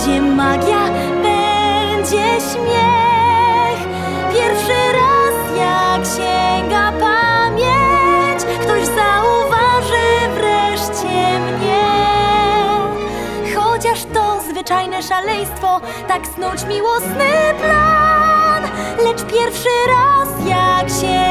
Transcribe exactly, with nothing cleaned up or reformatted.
będzie magia, będzie śmiech. Pierwszy raz jak sięga pamięć, ktoś zauważy wreszcie mnie. Chociaż to zwyczajne szaleństwo, tak snuć miłosny plan, lecz pierwszy raz jak się